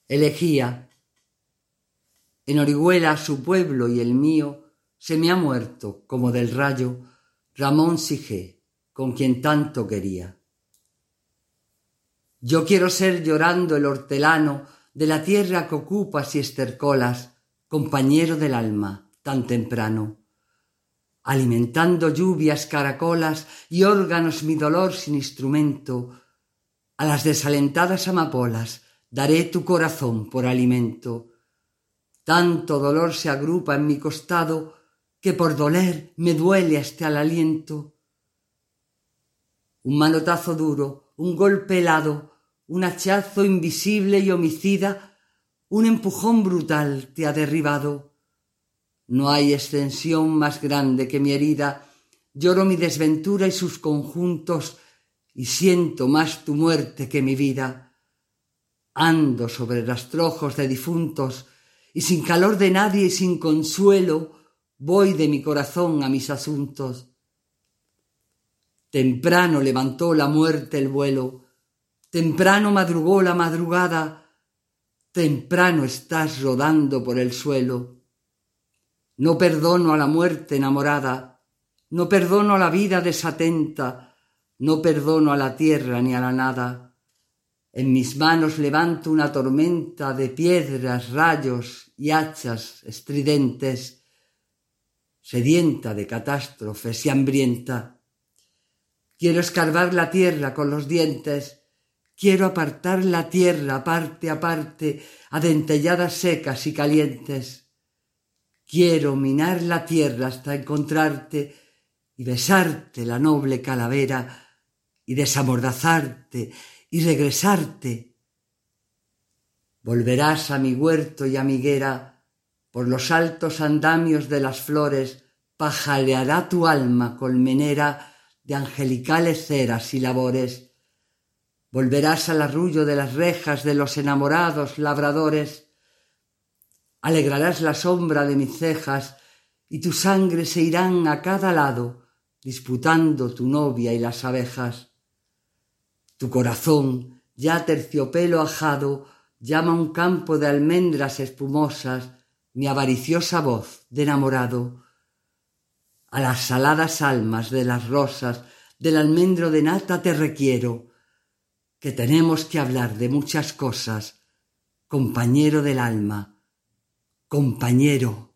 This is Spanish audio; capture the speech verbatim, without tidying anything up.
Elegía. En Orihuela, su pueblo y el mío, se me ha muerto, como del rayo, Ramón Sige, con quien tanto quería. Yo quiero ser llorando el hortelano de la tierra que ocupas y estercolas, compañero del alma, tan temprano. Alimentando lluvias, caracolas y órganos mi dolor sin instrumento, a las desalentadas amapolas daré tu corazón por alimento. Tanto dolor se agrupa en mi costado que por doler me duele hasta el aliento. Un manotazo duro, un golpe helado, un hachazo invisible y homicida, un empujón brutal te ha derribado. No hay extensión más grande que mi herida. Lloro mi desventura y sus conjuntos y siento más tu muerte que mi vida. Ando sobre rastrojos de difuntos y sin calor de nadie y sin consuelo voy de mi corazón a mis asuntos. Temprano levantó la muerte el vuelo, temprano madrugó la madrugada, temprano estás rodando por el suelo. No perdono a la muerte enamorada, no perdono a la vida desatenta, no perdono a la tierra ni a la nada. En mis manos levanto una tormenta de piedras, rayos y hachas estridentes, sedienta de catástrofes y hambrienta. Quiero escarbar la tierra con los dientes, quiero apartar la tierra parte a parte, a dentelladas secas y calientes. Quiero minar la tierra hasta encontrarte y besarte la noble calavera y desamordazarte y regresarte. Volverás a mi huerto y a mi higuera, por los altos andamios de las flores pajareará tu alma colmenera de angelicales ceras y labores. Volverás al arrullo de las rejas de los enamorados labradores, alegrarás la sombra de mis cejas y tu sangre se irán a cada lado, disputando tu novia y las abejas. Tu corazón, ya terciopelo ajado, llama un campo de almendras espumosas mi avariciosa voz de enamorado. A las saladas almas de las rosas del almendro de nata te requiero, que tenemos que hablar de muchas cosas, compañero del alma, compañero.